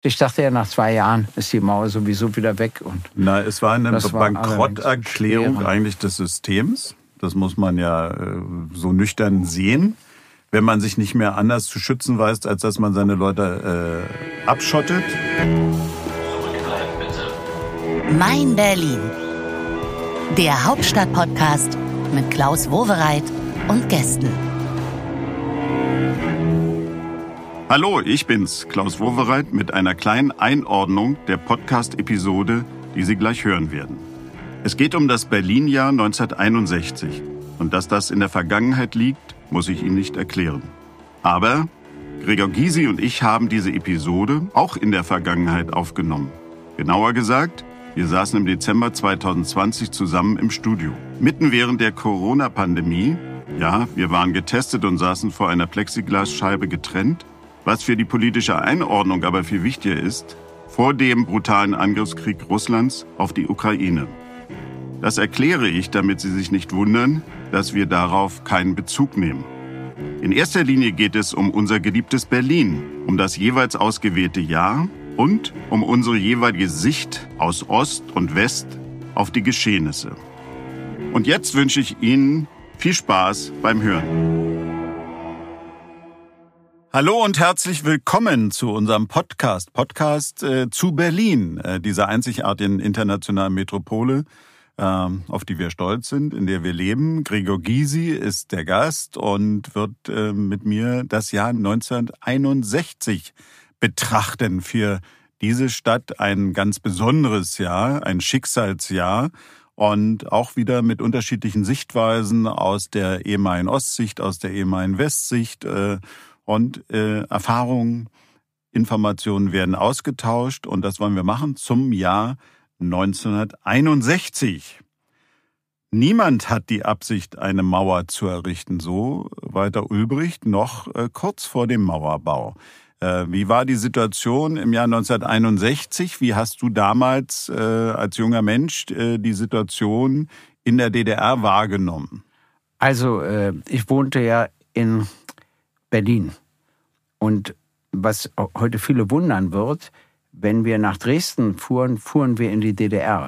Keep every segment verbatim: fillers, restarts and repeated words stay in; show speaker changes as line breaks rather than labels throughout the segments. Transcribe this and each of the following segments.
Ich dachte ja, nach zwei Jahren ist die Mauer sowieso wieder weg. Und
Na, es war eine
das war
Bankrotterklärung
schwer.
eigentlich des Systems. Das muss man ja äh, so nüchtern sehen. Wenn man sich nicht mehr anders zu schützen weiß, als dass man seine Leute äh, abschottet.
Mein Berlin. Der Hauptstadt-Podcast mit Klaus Wowereit und Gästen.
Hallo, ich bin's, Klaus Wowereit, mit einer kleinen Einordnung der Podcast-Episode, die Sie gleich hören werden. Es geht um das Berlin-Jahr neunzehnhunderteinundsechzig. Und dass das in der Vergangenheit liegt, muss ich Ihnen nicht erklären. Aber Gregor Gysi und ich haben diese Episode auch in der Vergangenheit aufgenommen. Genauer gesagt, wir saßen im Dezember zweitausendzwanzig zusammen im Studio. Mitten während der Corona-Pandemie, ja, wir waren getestet und saßen vor einer Plexiglasscheibe getrennt. Was für die politische Einordnung aber viel wichtiger ist, vor dem brutalen Angriffskrieg Russlands auf die Ukraine. Das erkläre ich, damit Sie sich nicht wundern, dass wir darauf keinen Bezug nehmen. In erster Linie geht es um unser geliebtes Berlin, um das jeweils ausgewählte Jahr und um unsere jeweilige Sicht aus Ost und West auf die Geschehnisse. Und jetzt wünsche ich Ihnen viel Spaß beim Hören. Hallo und herzlich willkommen zu unserem Podcast, Podcast äh, zu Berlin, äh, dieser einzigartigen internationalen Metropole, äh, auf die wir stolz sind, in der wir leben. Gregor Gysi ist der Gast und wird äh, mit mir das Jahr neunzehnhunderteinundsechzig betrachten. Für diese Stadt ein ganz besonderes Jahr, ein Schicksalsjahr und auch wieder mit unterschiedlichen Sichtweisen aus der ehemaligen Ostsicht, aus der ehemaligen Westsicht, äh, Und äh, Erfahrungen, Informationen werden ausgetauscht und das wollen wir machen zum Jahr neunzehnhunderteinundsechzig. Niemand hat die Absicht, eine Mauer zu errichten, so Walter Ulbricht noch äh, kurz vor dem Mauerbau. Äh, wie war die Situation im Jahr neunzehnhunderteinundsechzig? Wie hast du damals äh, als junger Mensch äh, die Situation in der D D R wahrgenommen?
Also äh, ich wohnte ja in Berlin. Und was heute viele wundern wird, wenn wir nach Dresden fuhren, fuhren wir in die D D R.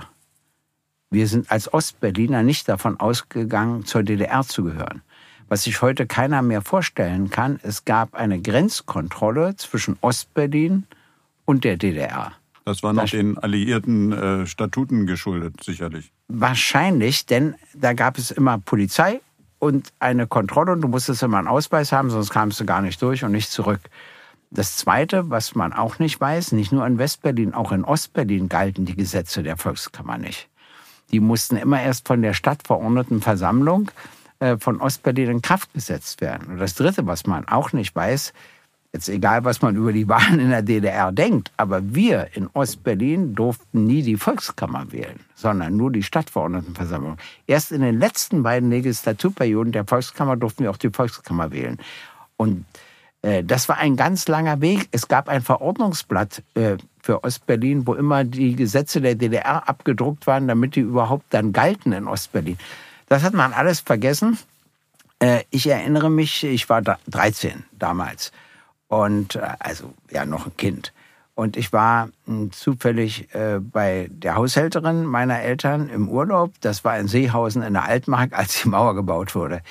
Wir sind als Ostberliner nicht davon ausgegangen, zur D D R zu gehören. Was sich heute keiner mehr vorstellen kann, es gab eine Grenzkontrolle zwischen Ostberlin und der D D R.
Das war noch den alliierten äh, Statuten geschuldet, sicherlich.
Wahrscheinlich, denn da gab es immer Polizei und eine Kontrolle und du musstest immer einen Ausweis haben, sonst kamst du gar nicht durch und nicht zurück. Das Zweite, was man auch nicht weiß, nicht nur in Westberlin, auch in Ostberlin galten die Gesetze der Volkskammer nicht. Die mussten immer erst von der stadtverordneten Versammlung äh, von Ostberlin in Kraft gesetzt werden. Und das Dritte, was man auch nicht weiß, jetzt egal, was man über die Wahlen in der D D R denkt, aber wir in Ostberlin durften nie die Volkskammer wählen, sondern nur die Stadtverordnetenversammlung. Erst in den letzten beiden Legislaturperioden der Volkskammer durften wir auch die Volkskammer wählen. Und äh, das war ein ganz langer Weg. Es gab ein Verordnungsblatt äh, für Ostberlin, wo immer die Gesetze der D D R abgedruckt waren, damit die überhaupt dann galten in Ostberlin. Das hat man alles vergessen. Äh, ich erinnere mich, ich war dreizehn damals. Und also ja noch ein Kind. Und ich war mh, zufällig äh, bei der Haushälterin meiner Eltern im Urlaub. Das war in Seehausen in der Altmark, als die Mauer gebaut wurde.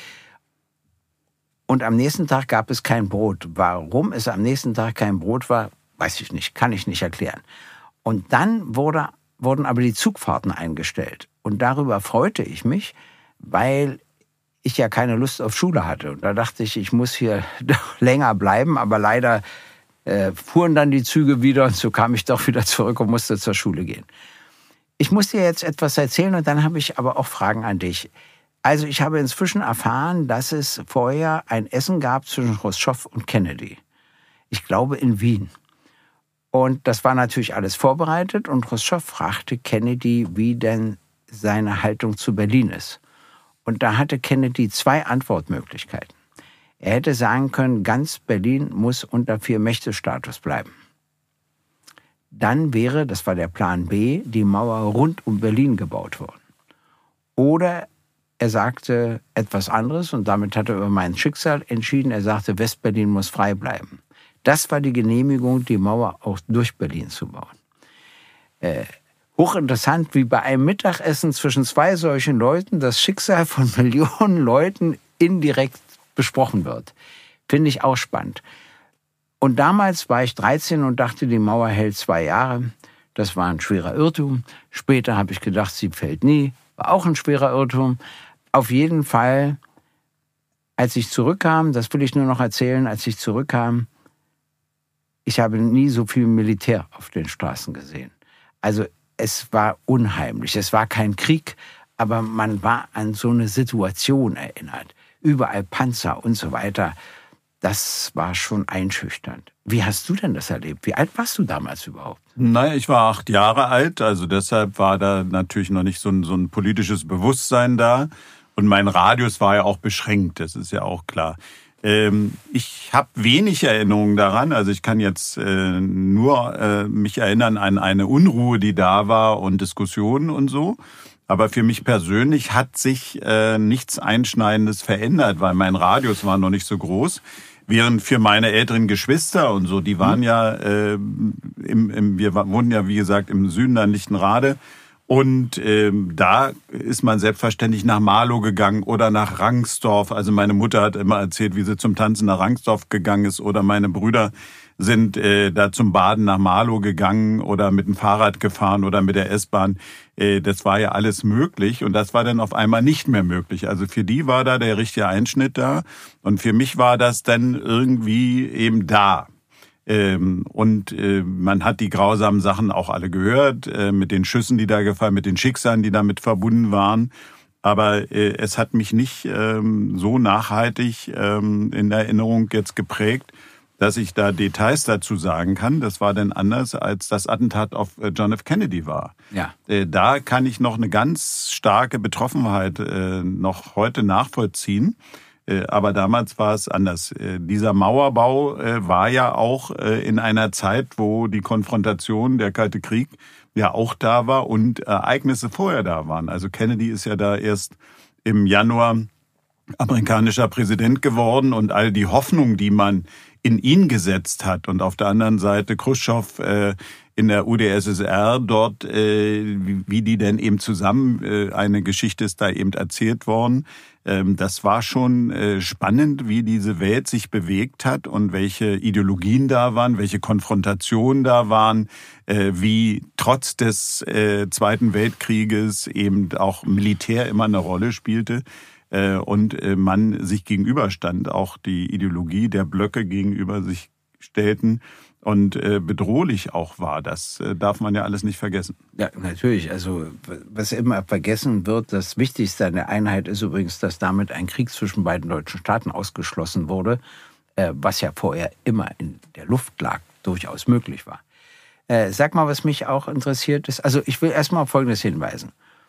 Und am nächsten Tag gab es kein Brot. Warum es am nächsten Tag kein Brot war, weiß ich nicht, kann ich nicht erklären. Und dann wurde, wurden aber die Zugfahrten eingestellt. Und darüber freute ich mich, weil ich ja keine Lust auf Schule hatte. Und da dachte ich, ich muss hier doch länger bleiben. Aber leider äh, fuhren dann die Züge wieder und so kam ich doch wieder zurück und musste zur Schule gehen. Ich muss dir jetzt etwas erzählen und dann habe ich aber auch Fragen an dich. Also ich habe inzwischen erfahren, dass es vorher ein Essen gab zwischen Chruschtschow und Kennedy. Ich glaube in Wien. Und das war natürlich alles vorbereitet und Chruschtschow fragte Kennedy, wie denn seine Haltung zu Berlin ist. Und da hatte Kennedy zwei Antwortmöglichkeiten. Er hätte sagen können, ganz Berlin muss unter Vier-Mächte-Status bleiben. Dann wäre, das war der Plan B, die Mauer rund um Berlin gebaut worden. Oder er sagte etwas anderes und damit hat er über mein Schicksal entschieden. Er sagte, Westberlin muss frei bleiben. Das war die Genehmigung, die Mauer auch durch Berlin zu bauen. Äh, hochinteressant, wie bei einem Mittagessen zwischen zwei solchen Leuten das Schicksal von Millionen Leuten indirekt besprochen wird. Finde ich auch spannend. Und damals war ich dreizehn und dachte, die Mauer hält zwei Jahre. Das war ein schwerer Irrtum. Später habe ich gedacht, sie fällt nie. War auch ein schwerer Irrtum. Auf jeden Fall, als ich zurückkam, das will ich nur noch erzählen, als ich zurückkam, ich habe nie so viel Militär auf den Straßen gesehen. Also es war unheimlich. Es war kein Krieg, aber man war an so eine Situation erinnert. Überall Panzer und so weiter. Das war schon einschüchternd. Wie hast du denn das erlebt? Wie alt warst du damals überhaupt?
Naja, ich war acht Jahre alt, also deshalb war da natürlich noch nicht so ein, so ein politisches Bewusstsein da. Und mein Radius war ja auch beschränkt, das ist ja auch klar. Ähm, ich habe wenig Erinnerungen daran, also ich kann jetzt äh, nur äh, mich erinnern an eine Unruhe, die da war und Diskussionen und so. Aber für mich persönlich hat sich äh, nichts Einschneidendes verändert, weil mein Radius war noch nicht so groß. Während für meine älteren Geschwister und so, die waren ja, äh, im, im, wir wohnen ja wie gesagt im Süden an Lichtenrade. Und ähm, da ist man selbstverständlich nach Marlow gegangen oder nach Rangsdorf. Also meine Mutter hat immer erzählt, wie sie zum Tanzen nach Rangsdorf gegangen ist. Oder meine Brüder sind äh, da zum Baden nach Marlow gegangen oder mit dem Fahrrad gefahren oder mit der S-Bahn. Äh, das war ja alles möglich und das war dann auf einmal nicht mehr möglich. Also für die war da der richtige Einschnitt da und für mich war das dann irgendwie eben da. Ähm, und äh, man hat die grausamen Sachen auch alle gehört, äh, mit den Schüssen, die da gefallen, mit den Schicksalen, die damit verbunden waren. Aber äh, es hat mich nicht ähm, so nachhaltig ähm, in Erinnerung jetzt geprägt, dass ich da Details dazu sagen kann. Das war dann anders, als das Attentat auf John F. Kennedy war.
Ja.
Äh, da kann ich noch eine ganz starke Betroffenheit äh, noch heute nachvollziehen. Äh, aber damals war es anders. Äh, dieser Mauerbau äh, war ja auch äh, in einer Zeit, wo die Konfrontation, der Kalte Krieg ja auch da war und Ereignisse vorher da waren. Also Kennedy ist ja da erst im Januar amerikanischer Präsident geworden und all die Hoffnung, die man in ihn gesetzt hat und auf der anderen Seite Chruschtschow äh, in der U d S S R dort, äh, wie, wie die denn eben zusammen, äh, eine Geschichte ist da eben erzählt worden. Ähm, das war schon äh, spannend, wie diese Welt sich bewegt hat und welche Ideologien da waren, welche Konfrontationen da waren, äh, wie trotz des äh, Zweiten Weltkrieges eben auch Militär immer eine Rolle spielte. Und man sich gegenüberstand, auch die Ideologie der Blöcke gegenüber sich stellten und bedrohlich auch war. Das darf man ja alles nicht vergessen.
Ja, natürlich. Also was immer vergessen wird, das Wichtigste an der Einheit ist übrigens, dass damit ein Krieg zwischen beiden deutschen Staaten ausgeschlossen wurde, was ja vorher immer in der Luft lag, durchaus möglich war. Sag mal, was mich auch interessiert ist. Also ich will erst mal auf Folgendes hinweisen.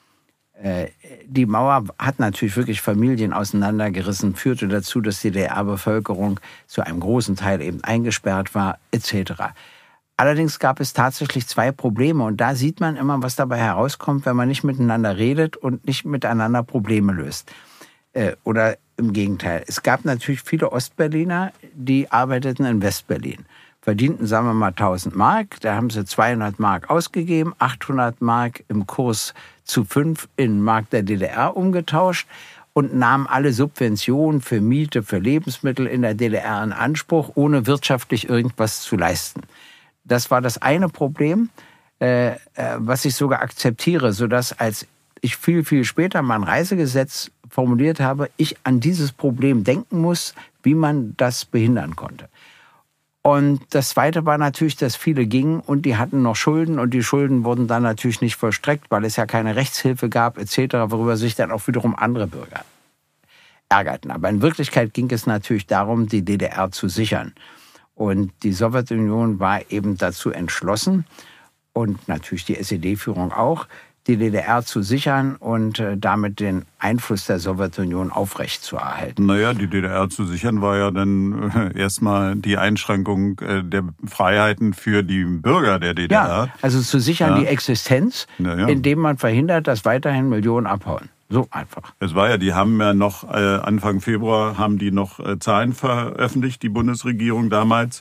Die Mauer hat natürlich wirklich Familien auseinandergerissen, führte dazu, dass die D D R-Bevölkerung zu einem großen Teil eben eingesperrt war, et cetera. Allerdings gab es tatsächlich zwei Probleme und da sieht man immer, was dabei herauskommt, wenn man nicht miteinander redet und nicht miteinander Probleme löst. Oder im Gegenteil. Es gab natürlich viele Ostberliner, die arbeiteten in Westberlin. Verdienten, sagen wir mal, tausend Mark. Da haben sie zweihundert Mark ausgegeben, achthundert Mark im Kurs zu fünf in Mark der D D R umgetauscht und nahmen alle Subventionen für Miete, für Lebensmittel in der D D R in Anspruch, ohne wirtschaftlich irgendwas zu leisten. Das war das eine Problem, äh, äh, was ich sogar akzeptiere, sodass als ich viel, viel später mein Reisegesetz formuliert habe, ich an dieses Problem denken muss, wie man das behindern konnte. Und das Zweite war natürlich, dass viele gingen und die hatten noch Schulden und die Schulden wurden dann natürlich nicht vollstreckt, weil es ja keine Rechtshilfe gab et cetera, worüber sich dann auch wiederum andere Bürger ärgerten. Aber in Wirklichkeit ging es natürlich darum, die D D R zu sichern. Und die Sowjetunion war eben dazu entschlossen und natürlich die S E D-Führung auch, die D D R zu sichern und äh, damit den Einfluss der Sowjetunion aufrechtzuerhalten.
Naja, die D D R zu sichern war ja dann äh, erstmal die Einschränkung äh, der Freiheiten für die Bürger der D D R.
Ja, also zu sichern ja. Die Existenz, ja, ja. indem man verhindert, dass weiterhin Millionen abhauen. So einfach.
Es war ja, die haben ja noch, äh, Anfang Februar haben die noch äh, Zahlen veröffentlicht, die Bundesregierung damals,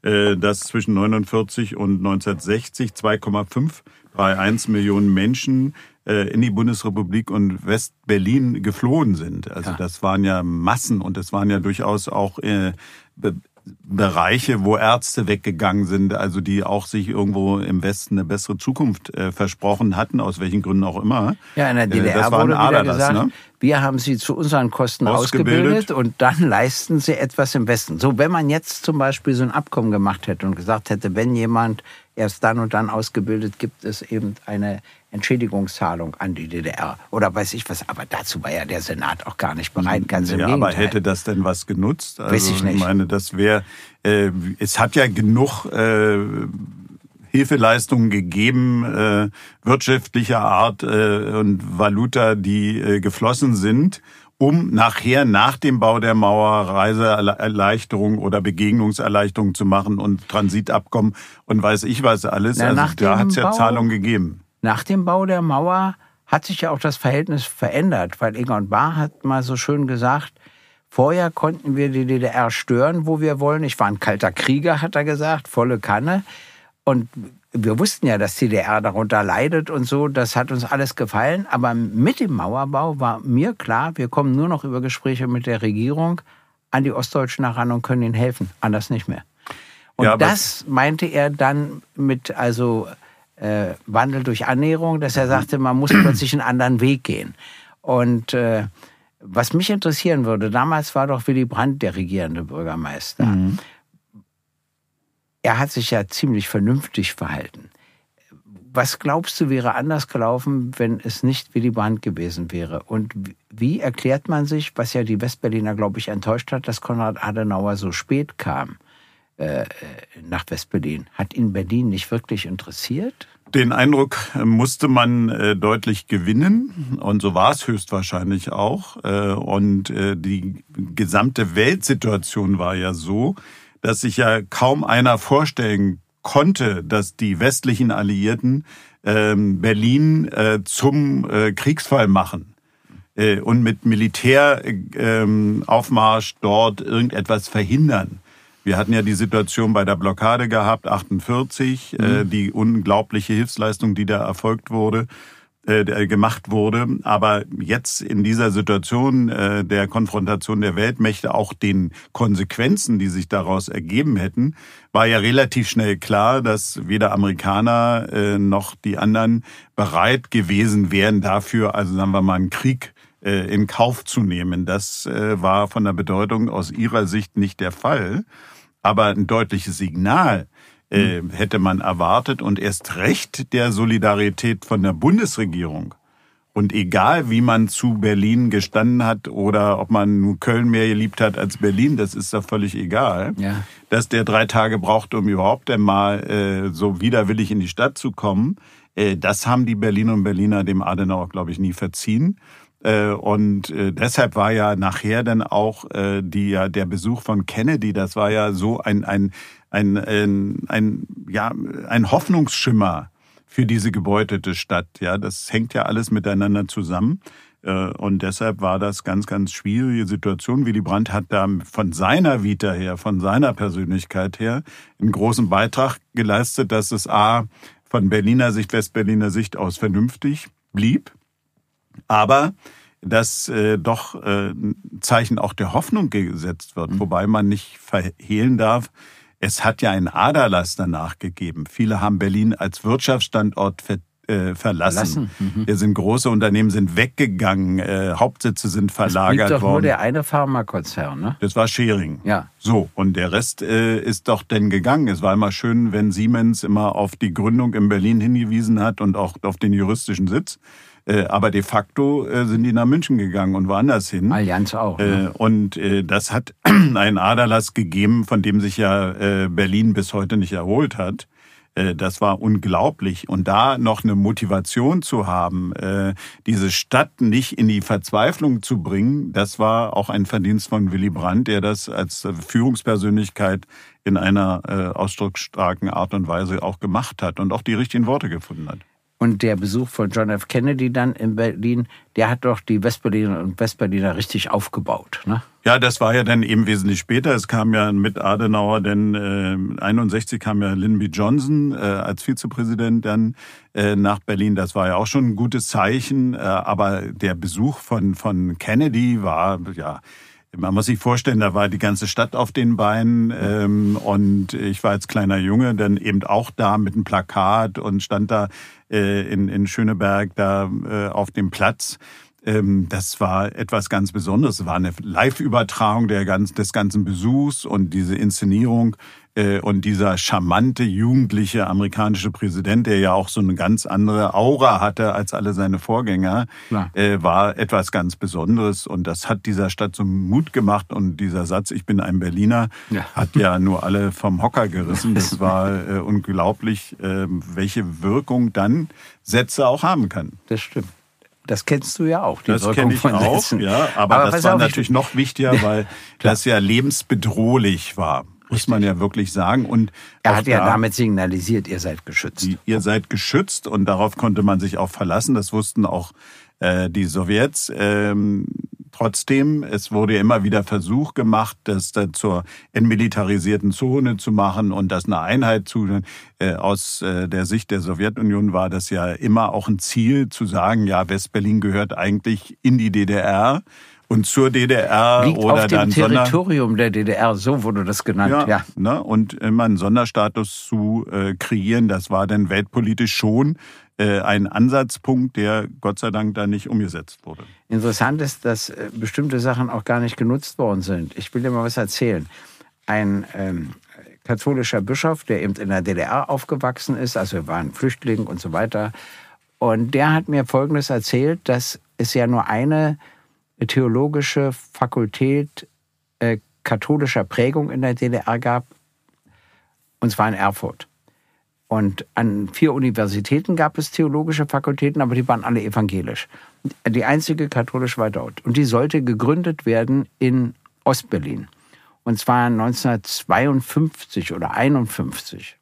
dass zwischen neunundvierzig und neunzehnhundertsechzig zwei Komma fünf drei eins Millionen Menschen in die Bundesrepublik und West-Berlin geflohen sind. Also ja. Das waren ja Massen und das waren ja durchaus auch äh, Be- Bereiche, wo Ärzte weggegangen sind, also die auch sich irgendwo im Westen eine bessere Zukunft äh, versprochen hatten, aus welchen Gründen auch immer.
Ja, in der D D R
äh,
wurde wieder
Aderlass,
gesagt,
ne?
wir haben sie zu unseren Kosten ausgebildet. ausgebildet und dann leisten sie etwas im Westen. So, wenn man jetzt zum Beispiel so ein Abkommen gemacht hätte und gesagt hätte, wenn jemand erst dann und dann ausgebildet, gibt es eben eine Entschädigungszahlung an die D D R oder weiß ich was. Aber dazu war ja der Senat auch gar nicht bereit, ganz im
ja,
Gegenteil.
Aber hätte das denn was genutzt? Also,
weiß ich nicht.
Ich meine, das wäre, äh, es hat ja genug äh, Hilfeleistungen gegeben, äh, wirtschaftlicher Art äh, und Valuta, die äh, geflossen sind, um nachher nach dem Bau der Mauer Reiseerleichterung oder Begegnungserleichterung zu machen und Transitabkommen und weiß ich was alles.
Na,
also da hat es ja Zahlungen gegeben.
Nach dem Bau der Mauer hat sich ja auch das Verhältnis verändert, weil Egon Bahr hat mal so schön gesagt, vorher konnten wir die D D R stören, wo wir wollen. Ich war ein kalter Krieger, hat er gesagt, volle Kanne. Und wir wussten ja, dass die D D R darunter leidet und so, das hat uns alles gefallen. Aber mit dem Mauerbau war mir klar, wir kommen nur noch über Gespräche mit der Regierung an die Ostdeutschen heran und können ihnen helfen, anders nicht mehr. Und ja, das meinte er dann mit also äh, Wandel durch Annäherung, dass er sagte, man muss plötzlich einen anderen Weg gehen. Und äh, was mich interessieren würde, damals war doch Willy Brandt der regierende Bürgermeister. Mhm. Er hat sich ja ziemlich vernünftig verhalten. Was glaubst du, wäre anders gelaufen, wenn es nicht Willy Brandt gewesen wäre? Und wie erklärt man sich, was ja die Westberliner, glaube ich, enttäuscht hat, dass Konrad Adenauer so spät kam äh, nach Westberlin? Hat ihn Berlin nicht wirklich interessiert?
Den Eindruck musste man äh, deutlich gewinnen und so war es höchstwahrscheinlich auch. Äh, und äh, die gesamte Weltsituation war ja so, dass sich ja kaum einer vorstellen konnte, dass die westlichen Alliierten äh, Berlin äh, zum äh, Kriegsfall machen äh, und mit Militäraufmarsch äh, dort irgendetwas verhindern. Wir hatten ja die Situation bei der Blockade gehabt, achtundvierzig, mhm. äh, die unglaubliche Hilfsleistung, die da erfolgt wurde, äh, gemacht wurde. Aber jetzt in dieser Situation äh, der Konfrontation der Weltmächte, auch den Konsequenzen, die sich daraus ergeben hätten, war ja relativ schnell klar, dass weder Amerikaner äh, noch die anderen bereit gewesen wären dafür, also sagen wir mal, einen Krieg äh, in Kauf zu nehmen. Das äh, war von der Bedeutung aus ihrer Sicht nicht der Fall. Aber ein deutliches Signal äh, hätte man erwartet und erst recht der Solidarität von der Bundesregierung. Und egal, wie man zu Berlin gestanden hat oder ob man nur Köln mehr geliebt hat als Berlin, das ist doch völlig egal. Ja. Dass der drei Tage brauchte, um überhaupt einmal äh, so widerwillig in die Stadt zu kommen, äh, das haben die Berliner und Berliner dem Adenauer, glaube ich, nie verziehen. Und deshalb war ja nachher dann auch die, ja, der Besuch von Kennedy, das war ja so ein, ein, ein, ein, ein, ja, ein Hoffnungsschimmer für diese gebeutete Stadt. Ja, das hängt ja alles miteinander zusammen. Und deshalb war das ganz, ganz schwierige Situation. Willy Brandt hat da von seiner Vita her, von seiner Persönlichkeit her einen großen Beitrag geleistet, dass es A, von Berliner Sicht, Westberliner Sicht aus vernünftig blieb. Aber dass äh, doch äh, ein Zeichen auch der Hoffnung gesetzt wird, mhm. wobei man nicht verhehlen darf, es hat ja einen Aderlass danach gegeben. Viele haben Berlin als Wirtschaftsstandort ver, äh, verlassen. verlassen. Mhm. Hier sind große Unternehmen sind weggegangen, äh, Hauptsitze sind verlagert worden. Das blieb doch
nur der eine Pharmakonzern, ne?
Das war Schering.
Ja.
So, und der Rest äh, ist doch denn gegangen. Es war immer schön, wenn Siemens immer auf die Gründung in Berlin hingewiesen hat und auch auf den juristischen Sitz. Aber de facto sind die nach München gegangen und woanders hin.
Allianz auch. Ne?
Und das hat einen Aderlass gegeben, von dem sich ja Berlin bis heute nicht erholt hat. Das war unglaublich. Und da noch eine Motivation zu haben, diese Stadt nicht in die Verzweiflung zu bringen, das war auch ein Verdienst von Willy Brandt, der das als Führungspersönlichkeit in einer ausdrucksstarken Art und Weise auch gemacht hat und auch die richtigen Worte gefunden hat.
Und der Besuch von John F. Kennedy dann in Berlin, der hat doch die Westberliner und Westberliner richtig aufgebaut, ne?
Ja, das war ja dann eben wesentlich später. Es kam ja mit Adenauer, denn äh, einundsechzig kam ja Lyndon B. Johnson äh, als Vizepräsident dann äh, nach Berlin. Das war ja auch schon ein gutes Zeichen. Äh, aber der Besuch von von Kennedy war, ja, man muss sich vorstellen, da war die ganze Stadt auf den Beinen ähm, und ich war als kleiner Junge dann eben auch da mit einem Plakat und stand da äh, in, in Schöneberg da äh, auf dem Platz. Ähm, das war etwas ganz Besonderes. Es war eine Live-Übertragung der ganz, des ganzen Besuchs und diese Inszenierung äh, und dieser charmante, jugendliche amerikanische Präsident, der ja auch so eine ganz andere Aura hatte als alle seine Vorgänger, äh, war etwas ganz Besonderes. Und das hat dieser Stadt so Mut gemacht. Und dieser Satz, ich bin ein Berliner, ja. hat ja nur alle vom Hocker gerissen. Das war äh, unglaublich, äh, welche Wirkung dann Sätze auch haben können.
Das stimmt. Das kennst du ja auch, die
das kenne ich auch, Sätzen. Ja, aber, aber das war natürlich noch wichtiger, weil das ja lebensbedrohlich war, muss Richtig. man ja wirklich sagen. Und
er hat ja da, damit signalisiert, ihr seid geschützt.
Ihr seid geschützt und darauf konnte man sich auch verlassen. Das wussten auch äh, die Sowjets. Ähm, Trotzdem, es wurde ja immer wieder Versuch gemacht, das dann zur entmilitarisierten Zone zu machen und das eine Einheit zu. Äh, aus äh, der Sicht der Sowjetunion war das ja immer auch ein Ziel, zu sagen, ja, Westberlin gehört eigentlich in die D D R und zur D D R.
Liegt
oder
auf dem
dann
Territorium
Sonder-
der D D R, so wurde das genannt.
Ja,
ja.
Ne, und immer einen Sonderstatus zu äh, kreieren, das war dann weltpolitisch schon ein Ansatzpunkt, der Gott sei Dank da nicht umgesetzt wurde.
Interessant ist, dass bestimmte Sachen auch gar nicht genutzt worden sind. Ich will dir mal was erzählen. Ein ähm, katholischer Bischof, der eben in der D D R aufgewachsen ist, also er war ein Flüchtling und so weiter, und der hat mir Folgendes erzählt, dass es ja nur eine theologische Fakultät äh, katholischer Prägung in der D D R gab, und zwar in Erfurt. Und an vier Universitäten gab es theologische Fakultäten, aber die waren alle evangelisch. Die einzige katholisch war dort. Und die sollte gegründet werden in Ostberlin. Und zwar neunzehnhundertzweiundfünfzig oder einundfünfzig.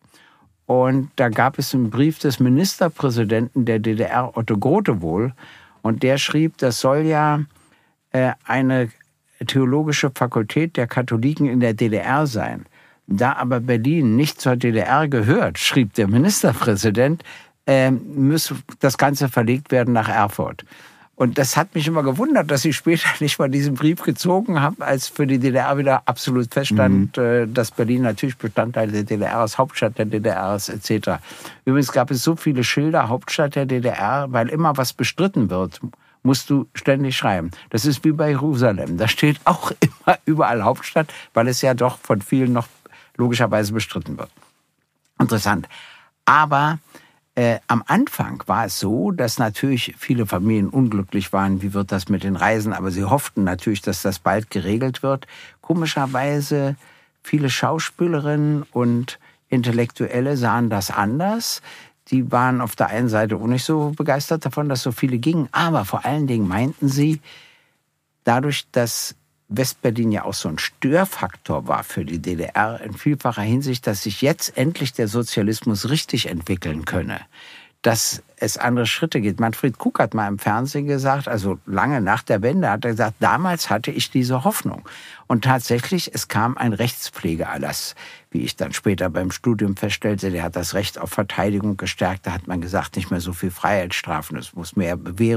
Und da gab es einen Brief des Ministerpräsidenten der D D R, Otto Grote wohl. Und der schrieb, das soll ja äh, eine theologische Fakultät der Katholiken in der D D R sein. Da aber Berlin nicht zur D D R gehört, schrieb der Ministerpräsident, äh, müsse das Ganze verlegt werden nach Erfurt. Und das hat mich immer gewundert, dass sie später nicht mal diesen Brief gezogen haben, als für die D D R wieder absolut feststand, mhm. äh, dass Berlin natürlich Bestandteil der D D R ist, Hauptstadt der D D R ist, et cetera. Übrigens gab es so viele Schilder, Hauptstadt der D D R, weil immer was bestritten wird, musst du ständig schreiben. Das ist wie bei Jerusalem. Da steht auch immer überall Hauptstadt, weil es ja doch von vielen noch logischerweise bestritten wird. Interessant. Aber äh, am Anfang war es so, dass natürlich viele Familien unglücklich waren, wie wird das mit den Reisen, aber sie hofften natürlich, dass das bald geregelt wird. Komischerweise viele Schauspielerinnen und Intellektuelle sahen das anders. Die waren auf der einen Seite auch nicht so begeistert davon, dass so viele gingen, aber vor allen Dingen meinten sie, dadurch, dass Westberlin ja auch so ein Störfaktor war für die D D R in vielfacher Hinsicht, dass sich jetzt endlich der Sozialismus richtig entwickeln könne, dass es andere Schritte gibt. Manfred Krug hat mal im Fernsehen gesagt, also lange nach der Wende, hat er gesagt, damals hatte ich diese Hoffnung. Und tatsächlich, es kam ein Rechtspflegeerlass, wie ich dann später beim Studium feststellte, der hat das Recht auf Verteidigung gestärkt. Da hat man gesagt, nicht mehr so viel Freiheitsstrafen, es muss mehr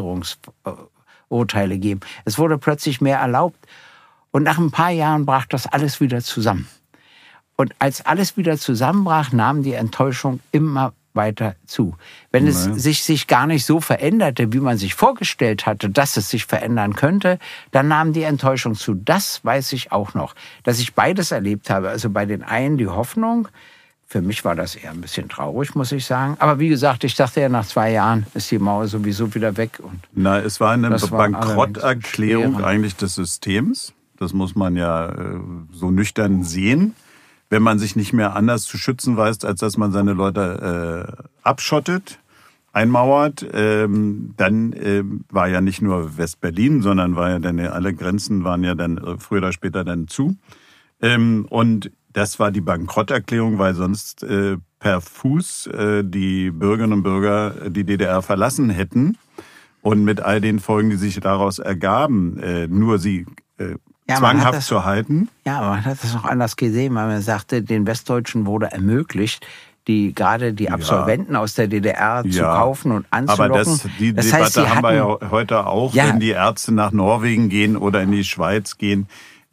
Bewährungsurteile geben. Es wurde plötzlich mehr erlaubt. Und nach ein paar Jahren brach das alles wieder zusammen. Und als alles wieder zusammenbrach, nahm die Enttäuschung immer weiter zu. Wenn es Nein. sich, sich gar nicht so veränderte, wie man sich vorgestellt hatte, dass es sich verändern könnte, dann nahm die Enttäuschung zu. Das weiß ich auch noch, dass ich beides erlebt habe. Also bei den einen die Hoffnung, für mich war das eher ein bisschen traurig, muss ich sagen. Aber wie gesagt, ich dachte ja, nach zwei Jahren ist die Mauer sowieso wieder weg. Und
Na, es war eine Bankrotterklärung eigentlich des Systems. Das muss man ja äh, so nüchtern sehen. Wenn man sich nicht mehr anders zu schützen weiß, als dass man seine Leute äh, abschottet, einmauert, ähm, dann äh, war ja nicht nur Westberlin, sondern war ja dann alle Grenzen waren ja dann äh, früher oder später dann zu. Ähm, und das war die Bankrotterklärung, weil sonst äh, per Fuß äh, die Bürgerinnen und Bürger die D D R verlassen hätten und mit all den Folgen, die sich daraus ergaben, äh, nur sie äh, ja, zwanghaft das, zu halten.
Ja, aber man hat das noch anders gesehen, weil man sagte, den Westdeutschen wurde ermöglicht, die gerade die Absolventen ja. aus der D D R zu ja. kaufen und anzulocken.
Aber das, die das Debatte heißt, haben hatten, wir ja heute auch, ja. wenn die Ärzte nach Norwegen gehen oder in die Schweiz gehen.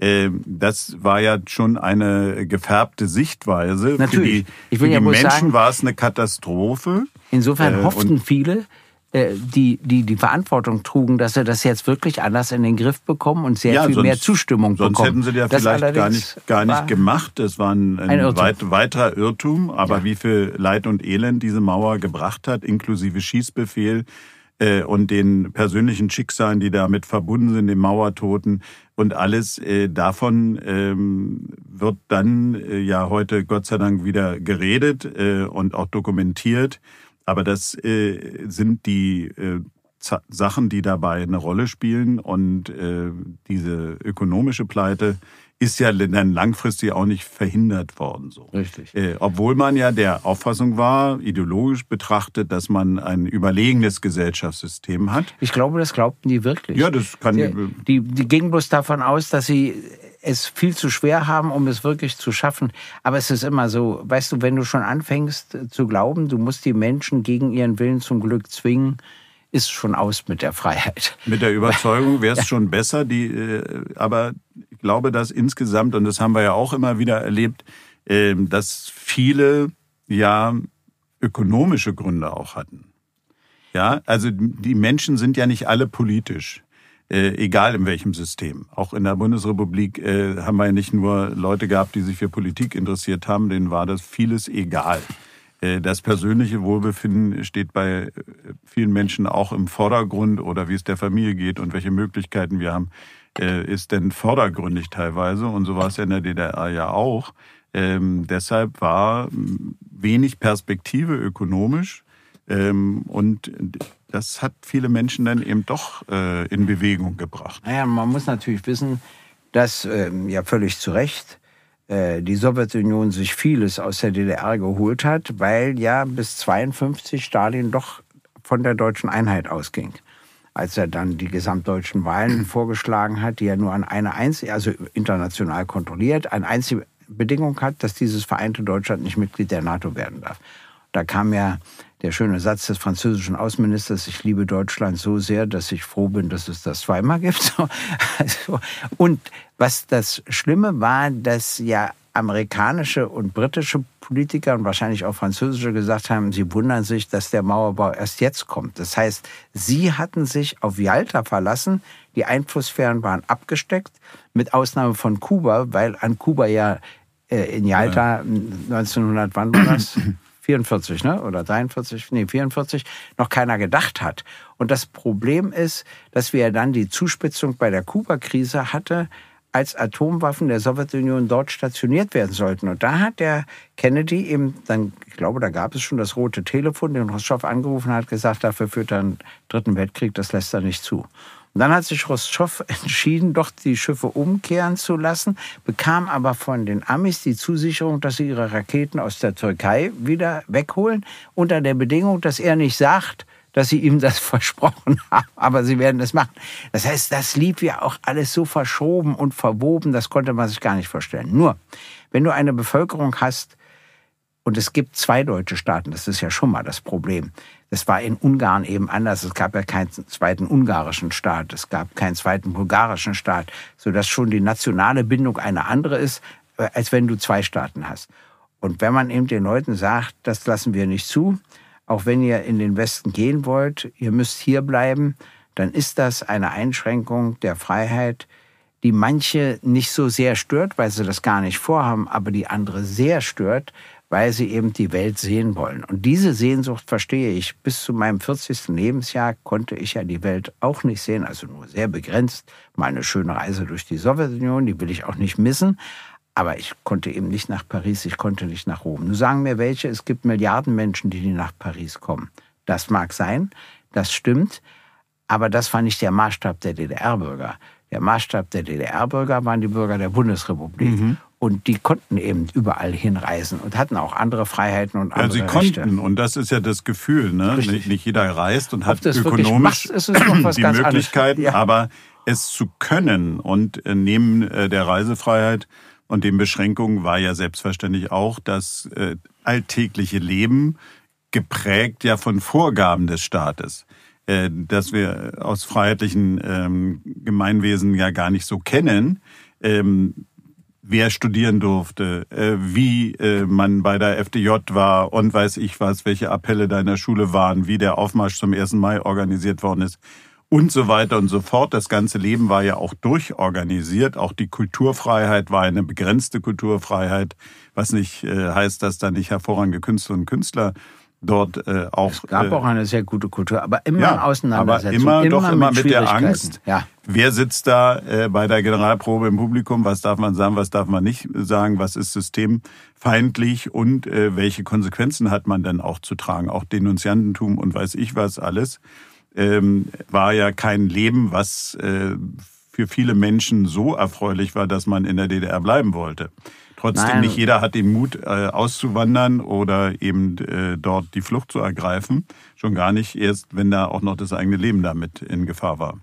Das war ja schon eine gefärbte Sichtweise.
Natürlich. Für
die,
ich will
für
ja
die Menschen
sagen,
war es eine Katastrophe.
Insofern äh, hofften viele, äh, die, die die Verantwortung trugen, dass sie das jetzt wirklich anders in den Griff bekommen und sehr ja, viel sonst, mehr Zustimmung
sonst
bekommen.
Sonst hätten sie ja das vielleicht gar nicht, gar nicht gemacht. Das war ein, ein, ein weit, weiterer Irrtum. Aber ja. wie viel Leid und Elend diese Mauer gebracht hat, inklusive Schießbefehl, und den persönlichen Schicksalen, die damit verbunden sind, den Mauertoten und alles äh, davon ähm, wird dann äh, ja heute Gott sei Dank wieder geredet äh, und auch dokumentiert. Aber das äh, sind die äh, Z- Sachen, die dabei eine Rolle spielen und äh, diese ökonomische Pleite ist ja dann langfristig auch nicht verhindert worden. So.
Richtig.
Äh, obwohl man ja der Auffassung war, ideologisch betrachtet, dass man ein überlegenes Gesellschaftssystem hat.
Ich glaube, das glaubten die wirklich.
Ja, das kann...
Die, die, die gingen bloß davon aus, dass sie es viel zu schwer haben, um es wirklich zu schaffen. Aber es ist immer so, weißt du, wenn du schon anfängst zu glauben, du musst die Menschen gegen ihren Willen zum Glück zwingen, ist schon aus mit der Freiheit.
Mit der Überzeugung wäre es schon besser, die, äh, aber ich glaube, dass insgesamt, und das haben wir ja auch immer wieder erlebt, äh, dass viele ja ökonomische Gründe auch hatten. Ja, also die Menschen sind ja nicht alle politisch, äh, egal in welchem System. Auch in der Bundesrepublik äh, haben wir ja nicht nur Leute gehabt, die sich für Politik interessiert haben, denen war das vieles egal. Das persönliche Wohlbefinden steht bei vielen Menschen auch im Vordergrund oder wie es der Familie geht und welche Möglichkeiten wir haben, ist denn vordergründig teilweise. Und so war es ja in der D D R ja auch. Ähm, deshalb war wenig Perspektive ökonomisch ähm, und das hat viele Menschen dann eben doch äh, in Bewegung gebracht.
Naja, man muss natürlich wissen, dass ähm, ja völlig zu Recht die Sowjetunion sich vieles aus der D D R geholt hat, weil ja bis zweiundfünfzig Stalin doch von der deutschen Einheit ausging. Als er dann die gesamtdeutschen Wahlen vorgeschlagen hat, die er nur an eine einzige, also international kontrolliert, eine einzige Bedingung hat, dass dieses vereinte Deutschland nicht Mitglied der NATO werden darf. Da kam ja der schöne Satz des französischen Außenministers, ich liebe Deutschland so sehr, dass ich froh bin, dass es das zweimal gibt. Also, und was das Schlimme war, dass ja amerikanische und britische Politiker und wahrscheinlich auch französische gesagt haben, sie wundern sich, dass der Mauerbau erst jetzt kommt. Das heißt, sie hatten sich auf Jalta verlassen, die Einflusssphären waren abgesteckt, mit Ausnahme von Kuba, weil an Kuba ja äh, in Jalta ja. neunzehnhundert, wann war das? vierundvierzig, ne? Oder dreiundvierzig, nee, vierundvierzig, noch keiner gedacht hat. Und das Problem ist, dass wir dann die Zuspitzung bei der Kuba-Krise hatte, als Atomwaffen der Sowjetunion dort stationiert werden sollten. Und da hat der Kennedy eben, dann, ich glaube, da gab es schon das rote Telefon, den Chruschtschow angerufen hat, gesagt, dafür führt er einen dritten Weltkrieg, das lässt er nicht zu. Und dann hat sich Chruschtschow entschieden, doch die Schiffe umkehren zu lassen, bekam aber von den Amis die Zusicherung, dass sie ihre Raketen aus der Türkei wieder wegholen, unter der Bedingung, dass er nicht sagt, dass sie ihm das versprochen haben, aber sie werden es machen. Das heißt, das lief ja auch alles so verschoben und verwoben, das konnte man sich gar nicht vorstellen. Nur, wenn du eine Bevölkerung hast, und es gibt zwei deutsche Staaten, das ist ja schon mal das Problem. Das war in Ungarn eben anders. Es gab ja keinen zweiten ungarischen Staat, es gab keinen zweiten bulgarischen Staat, sodass schon die nationale Bindung eine andere ist, als wenn du zwei Staaten hast. Und wenn man eben den Leuten sagt, das lassen wir nicht zu, auch wenn ihr in den Westen gehen wollt, ihr müsst hier bleiben, dann ist das eine Einschränkung der Freiheit, die manche nicht so sehr stört, weil sie das gar nicht vorhaben, aber die andere sehr stört, weil sie eben die Welt sehen wollen. Und diese Sehnsucht verstehe ich. Bis zu meinem vierzigsten Lebensjahr konnte ich ja die Welt auch nicht sehen, also nur sehr begrenzt. Mal eine schöne Reise durch die Sowjetunion, die will ich auch nicht missen. Aber ich konnte eben nicht nach Paris, ich konnte nicht nach Rom. Nun sagen mir welche, es gibt Milliarden Menschen, die nach Paris kommen. Das mag sein, das stimmt, aber das war nicht der Maßstab der D D R-Bürger. Der Maßstab der D D R-Bürger waren die Bürger der Bundesrepublik. Mhm. Und die konnten eben überall hinreisen und hatten auch andere Freiheiten und andere
Rechte. Ja, sie
Rechte.
konnten. Und das ist ja das Gefühl. Ne? Nicht, nicht jeder reist und
Ob
hat
das
ökonomisch
macht, ist es noch was
die
ganz
Möglichkeiten.
Ja.
Aber es zu können und neben der Reisefreiheit und den Beschränkungen war ja selbstverständlich auch das alltägliche Leben geprägt ja von Vorgaben des Staates, dass wir aus freiheitlichen Gemeinwesen ja gar nicht so kennen. Wer studieren durfte, äh, wie äh, man bei der F D J war und weiß ich was, welche Appelle da in der Schule waren, wie der Aufmarsch zum ersten Mai organisiert worden ist und so weiter und so fort. Das ganze Leben war ja auch durchorganisiert. Auch die Kulturfreiheit war eine begrenzte Kulturfreiheit, was nicht äh, heißt, dass da nicht hervorragende Künstlerinnen und Künstler dort äh, auch...
Es gab
äh,
auch eine sehr gute Kultur, aber immer
ja,
Auseinandersetzung.
aber immer,
immer
doch immer
mit,
mit der Angst,
ja.
Wer sitzt da äh, bei der Generalprobe im Publikum, was darf man sagen, was darf man nicht sagen, was ist systemfeindlich und äh, welche Konsequenzen hat man dann auch zu tragen. Auch Denunziantentum und weiß ich was alles, ähm, war ja kein Leben, was äh, für viele Menschen so erfreulich war, dass man in der D D R bleiben wollte. Trotzdem,
Nein.
nicht jeder hat den Mut, äh, auszuwandern oder eben äh, dort die Flucht zu ergreifen. Schon gar nicht erst, wenn da auch noch das eigene Leben damit in Gefahr war.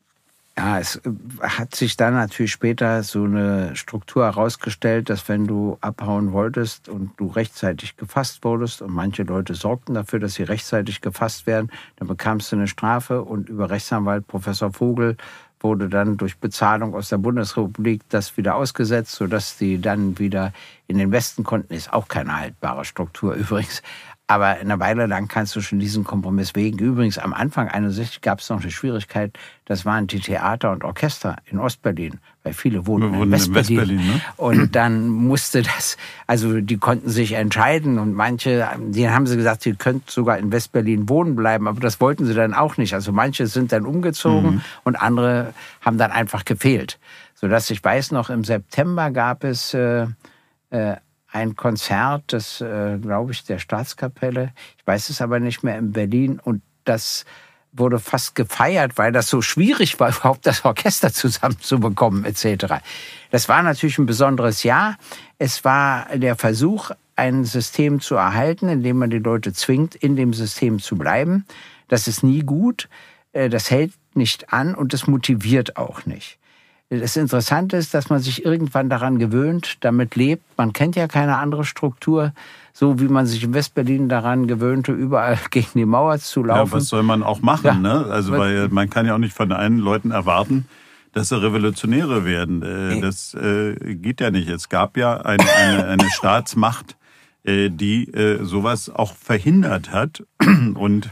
Ja, es hat sich dann natürlich später so eine Struktur herausgestellt, dass wenn du abhauen wolltest und du rechtzeitig gefasst wurdest und manche Leute sorgten dafür, dass sie rechtzeitig gefasst werden, dann bekamst du eine Strafe und über Rechtsanwalt Professor Vogel wurde dann durch Bezahlung aus der Bundesrepublik das wieder ausgesetzt, sodass die dann wieder in den Westen konnten. Ist auch keine haltbare Struktur übrigens. Aber eine Weile lang kannst du schon diesen Kompromiss wägen. Übrigens, am Anfang einundsechzig gab es noch eine Schwierigkeit. Das waren die Theater und Orchester in Ostberlin, weil viele wohnen in Westberlin. Westberlin ne? Und dann musste das, also die konnten sich entscheiden und manche, denen haben sie gesagt, sie könnten sogar in Westberlin wohnen bleiben, aber das wollten sie dann auch nicht. Also manche sind dann umgezogen mhm. und andere haben dann einfach gefehlt. Sodass ich weiß noch, im September gab es äh, äh, ein Konzert, das, äh, glaube ich, der Staatskapelle, ich weiß es aber nicht mehr, in Berlin. Und das wurde fast gefeiert, weil das so schwierig war, überhaupt das Orchester zusammenzubekommen et cetera. Das war natürlich ein besonderes Jahr. Es war der Versuch, ein System zu erhalten, in dem man die Leute zwingt, in dem System zu bleiben. Das ist nie gut, das hält nicht an und das motiviert auch nicht. Das Interessante ist, dass man sich irgendwann daran gewöhnt, damit lebt. Man kennt ja keine andere Struktur, so wie man sich in Westberlin daran gewöhnte, überall gegen die Mauer zu laufen.
Ja, was soll man auch machen? Ja. Ne? Also weil man kann ja auch nicht von allen Leuten erwarten, dass sie Revolutionäre werden. Nee. Das äh, geht ja nicht. Es gab ja eine, eine, eine Staatsmacht, äh, die äh, sowas auch verhindert hat. Und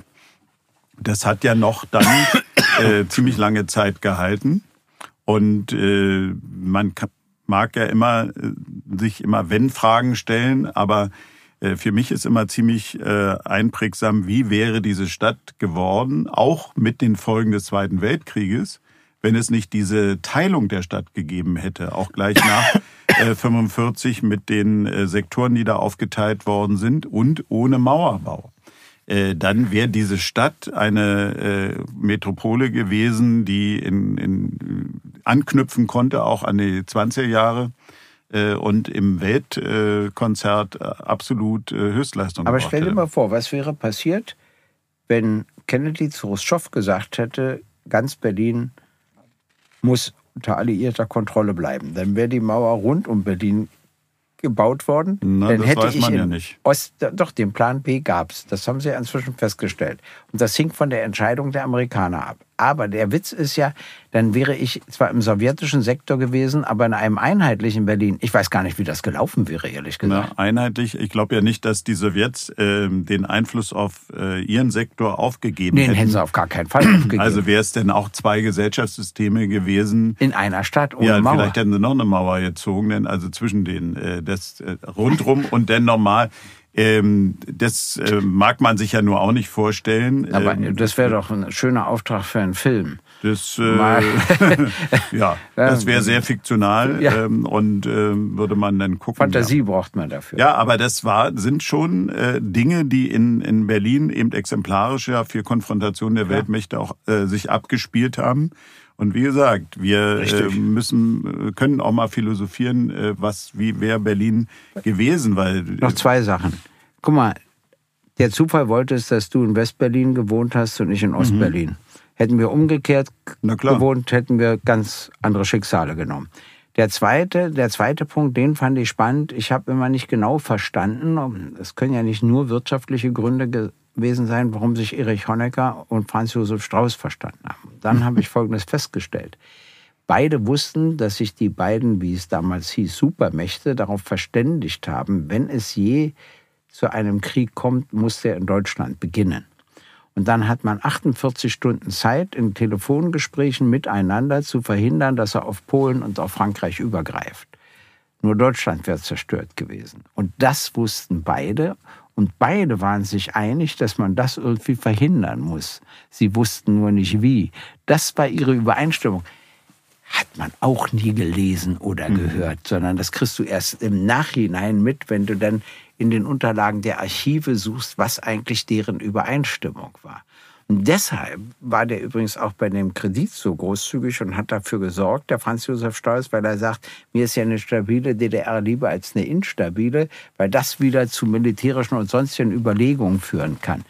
das hat ja noch dann äh, ziemlich lange Zeit gehalten. Und äh, man kann, mag ja immer äh, sich immer Wenn-Fragen stellen, aber äh, für mich ist immer ziemlich äh, einprägsam, wie wäre diese Stadt geworden, auch mit den Folgen des Zweiten Weltkrieges, wenn es nicht diese Teilung der Stadt gegeben hätte, auch gleich nach äh, fünfundvierzig mit den äh, Sektoren, die da aufgeteilt worden sind und ohne Mauerbau. Dann wäre diese Stadt eine äh, Metropole gewesen, die in, in, anknüpfen konnte, auch an die zwanziger Jahre äh, und im Weltkonzert äh, absolut äh, Höchstleistung
Aber
gebracht
stell dir
hätte.
mal vor, was wäre passiert, wenn Kennedy zu Chruschtschow gesagt hätte, ganz Berlin muss unter alliierter Kontrolle bleiben. Dann wäre die Mauer rund um Berlin gebaut worden.
Na,
dann
das
hätte
weiß
ich
man
in
ja nicht.
Ost, doch, den Plan B gab es. Das haben sie ja inzwischen festgestellt. Und das hing von der Entscheidung der Amerikaner ab. Aber der Witz ist ja, dann wäre ich zwar im sowjetischen Sektor gewesen, aber in einem einheitlichen Berlin. Ich weiß gar nicht, wie das gelaufen wäre, ehrlich gesagt.
Na, einheitlich, ich glaube ja nicht, dass die Sowjets äh, den Einfluss auf äh, ihren Sektor aufgegeben
Nee,
hätten.
den hätten sie auf gar keinen Fall aufgegeben.
Also wäre es denn auch zwei Gesellschaftssysteme gewesen.
In einer Stadt ohne
ja,
Mauer.
Vielleicht hätten sie noch eine Mauer gezogen, denn also zwischen den, äh, das äh, rundrum und dann normal. Ähm, das äh, mag man sich ja nur auch nicht vorstellen.
Aber
ähm,
das wäre doch ein schöner Auftrag für einen Film.
Das, äh, ja, das wäre sehr fiktional
ja.
ähm, und äh, würde man dann gucken.
Fantasie
ja.
braucht man dafür.
Ja, aber das war, sind schon äh, Dinge, die in, in Berlin eben exemplarisch ja für Konfrontation der Weltmächte auch äh, sich abgespielt haben. Und wie gesagt, wir äh, müssen, können auch mal philosophieren, äh, was, wie wäre Berlin gewesen, weil...
Noch zwei Sachen. Guck mal, der Zufall wollte es, dass du in Westberlin gewohnt hast und ich in Ostberlin. Mhm. Hätten wir umgekehrt gewohnt, hätten wir ganz andere Schicksale genommen. Der zweite, der zweite Punkt, den fand ich spannend. Ich habe immer nicht genau verstanden, es können ja nicht nur wirtschaftliche Gründe gewesen sein, warum sich Erich Honecker und Franz Josef Strauß verstanden haben. Dann habe ich Folgendes festgestellt. Beide wussten, dass sich die beiden, wie es damals hieß, Supermächte darauf verständigt haben, wenn es je zu einem Krieg kommt, muss der in Deutschland beginnen. Und dann hat man achtundvierzig Stunden Zeit, in Telefongesprächen miteinander zu verhindern, dass er auf Polen und auf Frankreich übergreift. Nur Deutschland wäre zerstört gewesen. Und das wussten beide. Und beide waren sich einig, dass man das irgendwie verhindern muss. Sie wussten nur nicht wie. Das war ihre Übereinstimmung. Hat man auch nie gelesen oder mhm. gehört, sondern das kriegst du erst im Nachhinein mit, wenn du dann in den Unterlagen der Archive suchst, was eigentlich deren Übereinstimmung war. Und deshalb war der übrigens auch bei dem Kredit so großzügig und hat dafür gesorgt, der Franz Josef Strauß, weil er sagt, mir ist ja eine stabile D D R lieber als eine instabile, weil das wieder zu militärischen und sonstigen Überlegungen führen kann.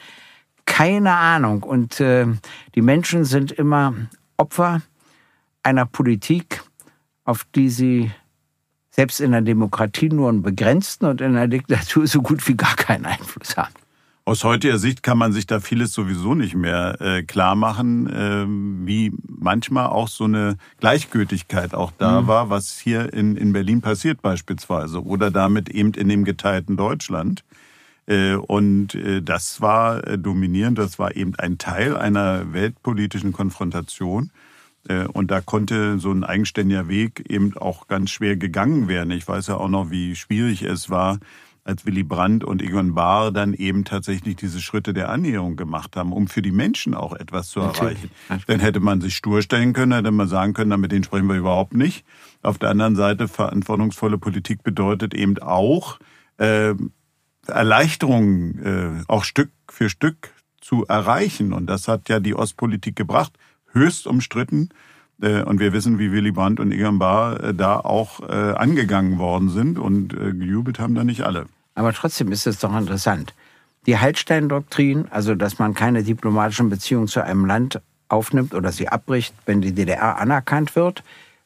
Keine Ahnung. Und äh, die Menschen sind immer Opfer einer Politik, auf die sie selbst in der Demokratie nur einen begrenzten und in der Diktatur so gut wie gar keinen Einfluss haben.
Aus heutiger Sicht kann man sich da vieles sowieso nicht mehr äh, klar machen, äh, wie manchmal auch so eine Gleichgültigkeit auch da mhm. war, was hier in, in Berlin passiert beispielsweise oder damit eben in dem geteilten Deutschland. Äh, und äh, das war äh, dominierend, das war eben ein Teil einer weltpolitischen Konfrontation. Äh, und da konnte so ein eigenständiger Weg eben auch ganz schwer gegangen werden. Ich weiß ja auch noch, wie schwierig es war, als Willy Brandt und Egon Bahr dann eben tatsächlich diese Schritte der Annäherung gemacht haben, um für die Menschen auch etwas zu erreichen. Natürlich. Dann hätte man sich stur stellen können, hätte man sagen können, mit denen sprechen wir überhaupt nicht. Auf der anderen Seite, verantwortungsvolle Politik bedeutet eben auch, äh, Erleichterungen äh, auch Stück für Stück zu erreichen. Und das hat ja die Ostpolitik gebracht, höchst umstritten. Äh, und wir wissen, wie Willy Brandt und Egon Bahr äh, da auch äh, angegangen worden sind. Und äh, gejubelt haben da nicht alle.
Aber trotzdem ist es doch interessant. Die Hallstein-Doktrin, also dass man keine diplomatischen Beziehungen zu einem Land aufnimmt oder sie abbricht, wenn die D D R anerkannt wird,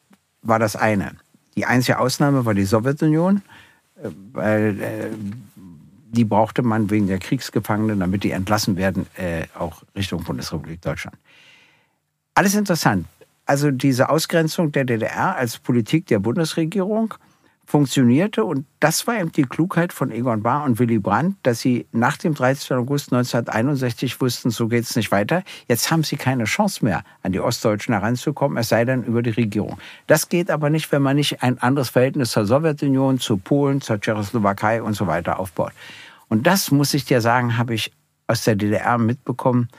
war das eine. Die einzige Ausnahme war die Sowjetunion, weil äh, die brauchte man wegen der Kriegsgefangenen, damit die entlassen werden, äh, auch Richtung Bundesrepublik Deutschland. Alles interessant. Also diese Ausgrenzung der D D R als Politik der Bundesregierung funktionierte. Und das war eben die Klugheit von Egon Bahr und Willy Brandt, dass sie nach dem dreizehnten August neunzehnhunderteinundsechzig wussten, so geht's nicht weiter. Jetzt haben sie keine Chance mehr, an die Ostdeutschen heranzukommen, es sei denn über die Regierung. Das geht aber nicht, wenn man nicht ein anderes Verhältnis zur Sowjetunion, zu Polen, zur Tschechoslowakei und so weiter aufbaut. Und das, muss ich dir sagen, habe ich aus der D D R mitbekommen.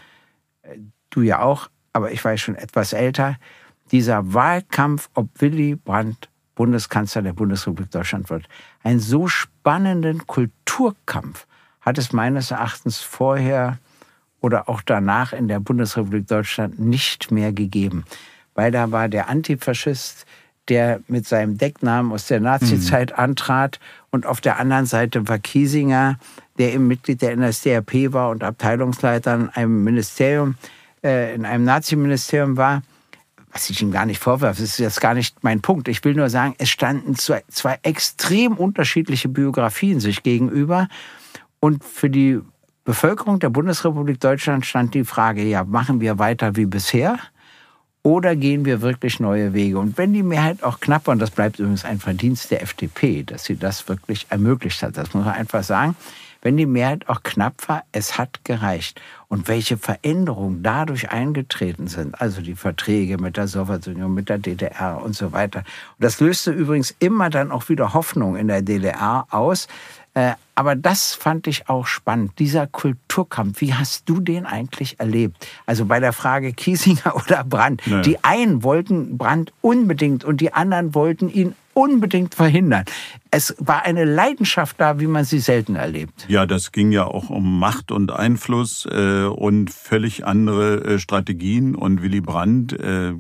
Du ja auch, aber ich war schon etwas älter. Dieser Wahlkampf, ob Willy Brandt Bundeskanzler der Bundesrepublik Deutschland wird. Einen so spannenden Kulturkampf hat es meines Erachtens vorher oder auch danach in der Bundesrepublik Deutschland nicht mehr gegeben. Weil da war der Antifaschist, der mit seinem Decknamen aus der Nazizeit mhm. antrat, und auf der anderen Seite war Kiesinger, der eben Mitglied der N S D A P war und Abteilungsleiter in einem Ministerium, äh, in einem Naziministerium war. Was ich ihm gar nicht vorwerfe, das ist jetzt gar nicht mein Punkt. Ich will nur sagen, es standen zwei, zwei extrem unterschiedliche Biografien sich gegenüber. Und für die Bevölkerung der Bundesrepublik Deutschland stand die Frage, ja, machen wir weiter wie bisher oder gehen wir wirklich neue Wege? Und wenn die Mehrheit auch knapp war, und das bleibt übrigens ein Verdienst der F D P, dass sie das wirklich ermöglicht hat, das muss man einfach sagen, wenn die Mehrheit auch knapp war, es hat gereicht. Und welche Veränderungen dadurch eingetreten sind, also die Verträge mit der Sowjetunion, mit der D D R und so weiter. Und das löste übrigens immer dann auch wieder Hoffnung in der D D R aus. Aber das fand ich auch spannend, dieser Kulturkampf. Wie hast du den eigentlich erlebt? Also bei der Frage Kiesinger oder Brandt. Naja. Die einen wollten Brandt unbedingt und die anderen wollten ihn unbedingt verhindern. Es war eine Leidenschaft da, wie man sie selten erlebt.
Ja, das ging ja auch um Macht und Einfluss äh, und völlig andere äh, Strategien. Und Willy Brandt äh,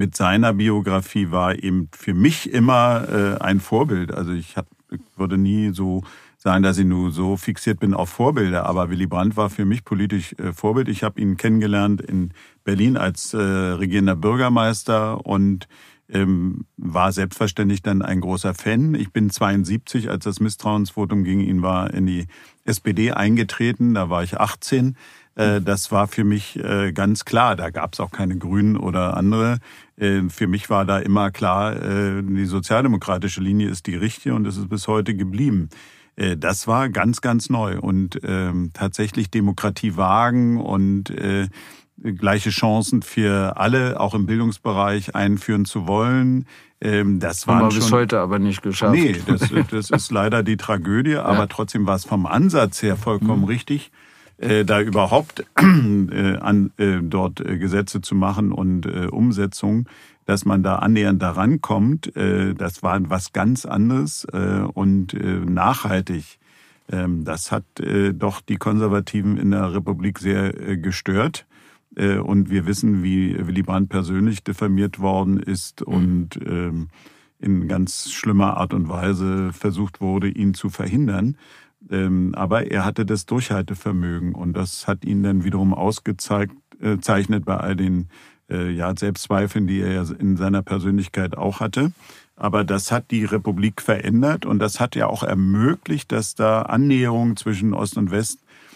mit seiner Biografie war eben für mich immer äh, ein Vorbild. Also ich, hab, ich würde nie so sagen, dass ich nur so fixiert bin auf Vorbilder, aber Willy Brandt war für mich politisch äh, Vorbild. Ich habe ihn kennengelernt in Berlin als äh, regierender Bürgermeister und ähm, war selbstverständlich dann ein großer Fan. Ich bin zweiundsiebzig, als das Misstrauensvotum gegen ihn war, in die S P D eingetreten. Da war ich achtzehn. Äh, das war für mich äh, ganz klar. Da gab es auch keine Grünen oder andere. Äh, für mich war da immer klar, äh, die sozialdemokratische Linie ist die richtige und es ist bis heute geblieben. Äh, das war ganz, ganz neu. Und ähm, tatsächlich Demokratie wagen und äh, gleiche Chancen für alle, auch im Bildungsbereich, einführen zu wollen. Das
haben
wir
bis
schon,
heute aber nicht geschafft.
Nee, das, das ist leider die Tragödie, aber ja. Trotzdem war es vom Ansatz her vollkommen mhm. richtig, äh, da überhaupt äh, an, äh, dort äh, Gesetze zu machen und äh, Umsetzung, dass man da annähernd daran kommt. Äh, das war was ganz anderes äh, und äh, nachhaltig. Ähm, das hat äh, doch die Konservativen in der Republik sehr äh, gestört. Und wir wissen, wie Willy Brandt persönlich diffamiert worden ist und ähm, in ganz schlimmer Art und Weise versucht wurde, ihn zu verhindern. Ähm, aber er hatte das Durchhaltevermögen und das hat ihn dann wiederum ausgezeichnet bei all den äh, ja, Selbstzweifeln, die er in seiner Persönlichkeit auch hatte. Aber das hat die Republik verändert und das hat ja auch ermöglicht, dass da Annäherungen zwischen Ost und West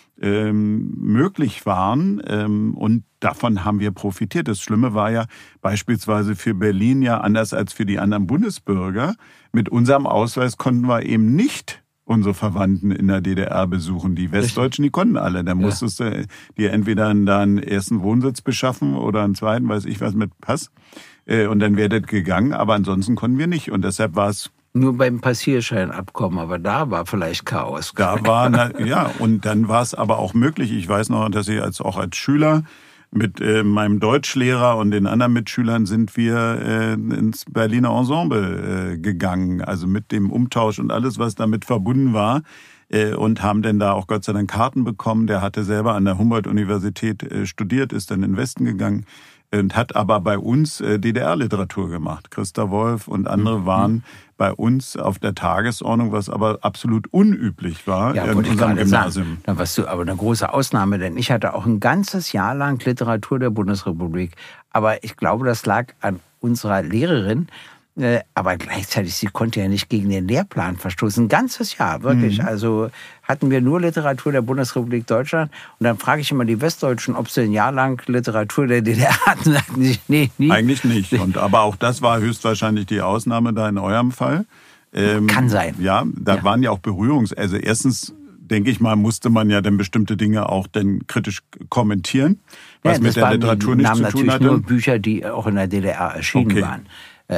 Ähm, möglich waren ähm, und davon haben wir profitiert. Das Schlimme war ja beispielsweise für Berlin ja anders als für die anderen Bundesbürger. Mit unserem Ausweis konnten wir eben nicht unsere Verwandten in der D D R besuchen. Die Westdeutschen, die konnten alle. Da musstest du dir entweder da einen ersten Wohnsitz beschaffen oder einen zweiten, weiß ich was, mit Pass. Äh, und dann wäre das gegangen. Aber ansonsten konnten wir nicht. Und deshalb war es
nur beim Passierscheinabkommen, aber da war vielleicht Chaos.
Da war, na, ja, und dann war es aber auch möglich. Ich weiß noch, dass ich als, auch als Schüler mit äh, meinem Deutschlehrer und den anderen Mitschülern sind wir äh, ins Berliner Ensemble äh, gegangen. Also mit dem Umtausch und alles, was damit verbunden war. Äh, und haben dann da auch Gott sei Dank Karten bekommen. Der hatte selber an der Humboldt-Universität äh, studiert, ist dann in den Westen gegangen. Und hat aber bei uns D D R-Literatur gemacht. Christa Wolf und andere waren bei uns auf der Tagesordnung, was aber absolut unüblich war
ja,
in unserem Gymnasium.
Da warst du aber eine große Ausnahme, denn ich hatte auch ein ganzes Jahr lang Literatur der Bundesrepublik. Aber ich glaube, das lag an unserer Lehrerin. Aber gleichzeitig, sie konnte ja nicht gegen den Lehrplan verstoßen. Ein ganzes Jahr, wirklich. Mhm. Also hatten wir nur Literatur der Bundesrepublik Deutschland. Und dann frage ich immer die Westdeutschen, ob sie ein Jahr lang Literatur der D D R hatten. Nee, nie.
Eigentlich nicht. Und, aber auch das war höchstwahrscheinlich die Ausnahme da in eurem Fall.
Ähm, Kann sein.
Ja, da ja. waren ja auch Berührungs... Also erstens, denke ich mal, musste man ja dann bestimmte Dinge auch dann kritisch kommentieren, was ja, mit der Literatur
die,
nichts zu tun hatte.
natürlich nur Bücher, die auch in der D D R erschienen okay. waren.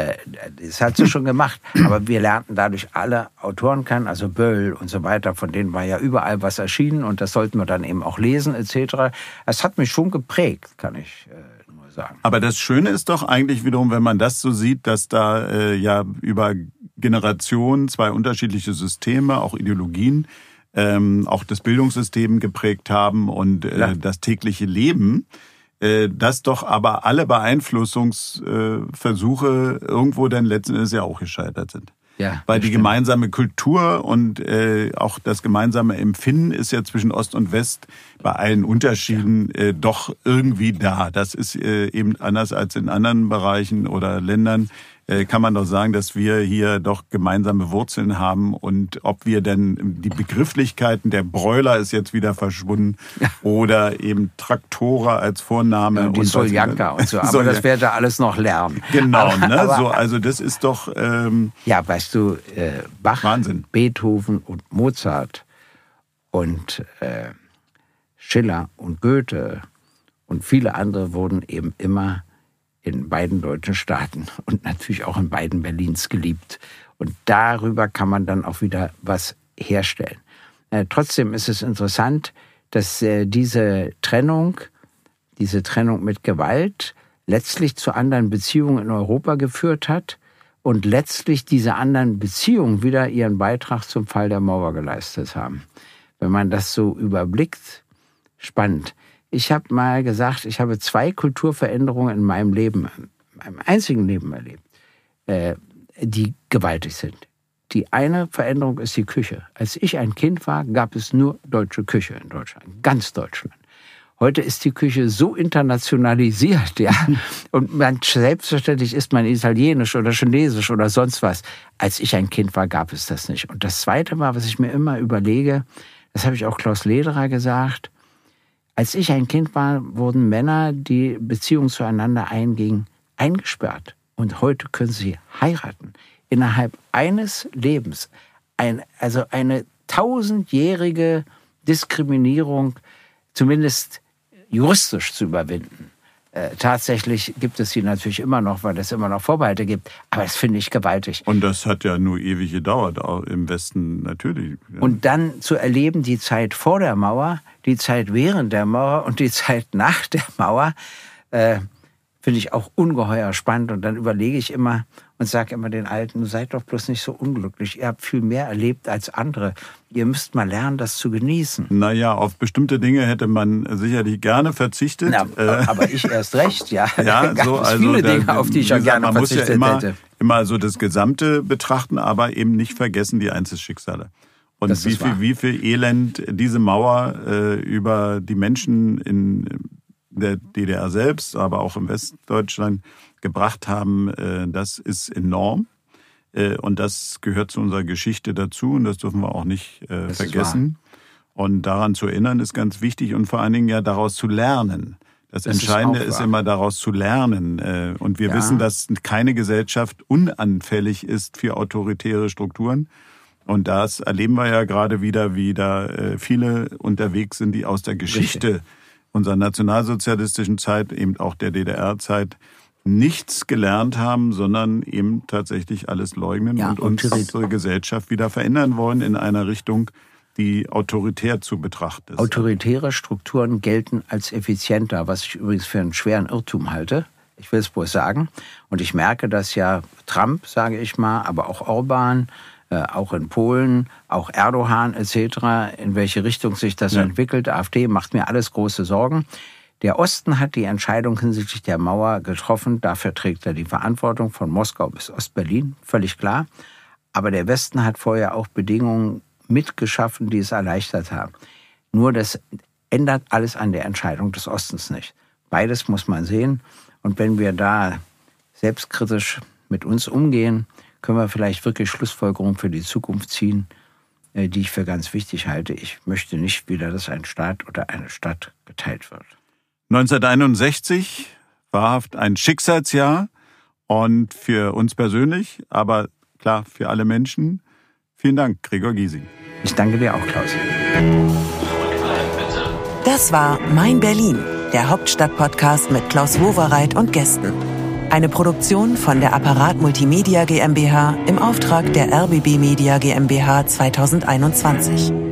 Das hat sie schon gemacht, aber wir lernten dadurch alle Autoren kennen, also Böll und so weiter, von denen war ja überall was erschienen und das sollten wir dann eben auch lesen et cetera. Es hat mich schon geprägt, kann ich äh, nur sagen.
Aber das Schöne ist doch eigentlich wiederum, wenn man das so sieht, dass da äh, ja über Generationen zwei unterschiedliche Systeme, auch Ideologien, ähm, auch das Bildungssystem geprägt haben und äh, ja. das tägliche Leben, dass doch aber alle Beeinflussungsversuche irgendwo dann letzten Endes ja auch gescheitert sind.
Ja,
Weil die
stimmt.
gemeinsame Kultur und äh, auch das gemeinsame Empfinden ist ja zwischen Ost und West bei allen Unterschieden äh, doch irgendwie da. Das ist äh, eben anders als in anderen Bereichen oder Ländern. Äh, kann man doch sagen, dass wir hier doch gemeinsame Wurzeln haben und ob wir denn die Begrifflichkeiten, der Broiler ist jetzt wieder verschwunden ja. oder eben Traktorer als Vorname.
Ja, die Soljanka und so, aber Sol- das werdet ihr alles noch lernen.
Genau,
aber,
ne?
aber,
so, also das ist doch... Ähm,
ja, weißt du, äh, Bach,
Wahnsinn.
Beethoven und Mozart und äh, Schiller und Goethe und viele andere wurden eben immer in beiden deutschen Staaten und natürlich auch in beiden Berlins geliebt. Und darüber kann man dann auch wieder was herstellen. Äh, trotzdem ist es interessant, dass äh, diese Trennung, diese Trennung mit Gewalt letztlich zu anderen Beziehungen in Europa geführt hat und letztlich diese anderen Beziehungen wieder ihren Beitrag zum Fall der Mauer geleistet haben. Wenn man das so überblickt, spannend. Ich habe mal gesagt, ich habe zwei Kulturveränderungen in meinem Leben meinem einzigen Leben erlebt, äh, die gewaltig sind. Die eine Veränderung ist die Küche. Als ich ein Kind war, gab es nur deutsche Küche in Deutschland, ganz Deutschland. Heute ist die Küche so internationalisiert, ja, und man, selbstverständlich isst man Italienisch oder Chinesisch oder sonst was. Als ich ein Kind war, gab es das nicht. Und das Zweite war, was ich mir immer überlege, das habe ich auch Klaus Lederer gesagt, als ich ein Kind war, wurden Männer, die Beziehungen zueinander eingingen, eingesperrt. Und heute können sie heiraten. Innerhalb eines Lebens. Ein, also eine tausendjährige Diskriminierung, zumindest juristisch zu überwinden. Äh, tatsächlich gibt es sie natürlich immer noch, weil es immer noch Vorbehalte gibt. Aber das finde ich gewaltig.
Und das hat ja nur ewig gedauert, auch im Westen natürlich. Ja.
Und dann zu erleben, die Zeit vor der Mauer, die Zeit während der Mauer und die Zeit nach der Mauer, äh, finde ich auch ungeheuer spannend. Und dann überlege ich immer und sage immer den Alten, seid doch bloß nicht so unglücklich. Ihr habt viel mehr erlebt als andere. Ihr müsst mal lernen, das zu genießen.
Naja, auf bestimmte Dinge hätte man sicherlich gerne verzichtet.
Na, aber ich erst recht, ja.
Ja,
gab
so,
es
also
viele
da,
Dinge, auf die ich ja gerne
man
verzichtet
muss ja immer,
hätte.
immer so das Gesamte betrachten, aber eben nicht vergessen die Einzelschicksale. Und
Das
wie
ist
viel,
wahr.
wie viel Elend diese Mauer äh, über die Menschen in der D D R selbst, aber auch im Westdeutschland gebracht haben, äh, das ist enorm. Äh, und das gehört zu unserer Geschichte dazu und das dürfen wir auch nicht äh, vergessen. Und daran zu erinnern ist ganz wichtig und vor allen Dingen ja daraus zu lernen. Das, das Entscheidende ist, ist immer daraus zu lernen. Äh, und wir ja. wissen, dass keine Gesellschaft unanfällig ist für autoritäre Strukturen. Und das erleben wir ja gerade wieder, wie da äh, viele unterwegs sind, die aus der Geschichte Richtig. unserer nationalsozialistischen Zeit, eben auch der D D R-Zeit, nichts gelernt haben, sondern eben tatsächlich alles leugnen ja, und uns unsere Gesellschaft wieder verändern wollen in einer Richtung, die autoritär zu betrachten ist.
Autoritäre Strukturen gelten als effizienter, was ich übrigens für einen schweren Irrtum halte. Ich will es bloß sagen. Und ich merke, dass ja Trump, sage ich mal, aber auch Orban, äh, auch in Polen, auch Erdogan et cetera, in welche Richtung sich das ja. entwickelt. AfD macht mir alles große Sorgen. Der Osten hat die Entscheidung hinsichtlich der Mauer getroffen. Dafür trägt er die Verantwortung von Moskau bis Ostberlin, völlig klar. Aber der Westen hat vorher auch Bedingungen mitgeschaffen, die es erleichtert haben. Nur das ändert alles an der Entscheidung des Ostens nicht. Beides muss man sehen. Und wenn wir da selbstkritisch mit uns umgehen, können wir vielleicht wirklich Schlussfolgerungen für die Zukunft ziehen, die ich für ganz wichtig halte. Ich möchte nicht wieder, dass ein Staat oder eine Stadt geteilt wird.
neunzehnhunderteinundsechzig, wahrhaft ein Schicksalsjahr und für uns persönlich, aber klar für alle Menschen. Vielen Dank, Gregor Gysi.
Ich danke dir auch, Klaus.
Das war Mein Berlin, der Hauptstadt-Podcast mit Klaus Wowereit und Gästen. Eine Produktion von der Apparat Multimedia GmbH im Auftrag der R B B Media GmbH zweitausendeinundzwanzig.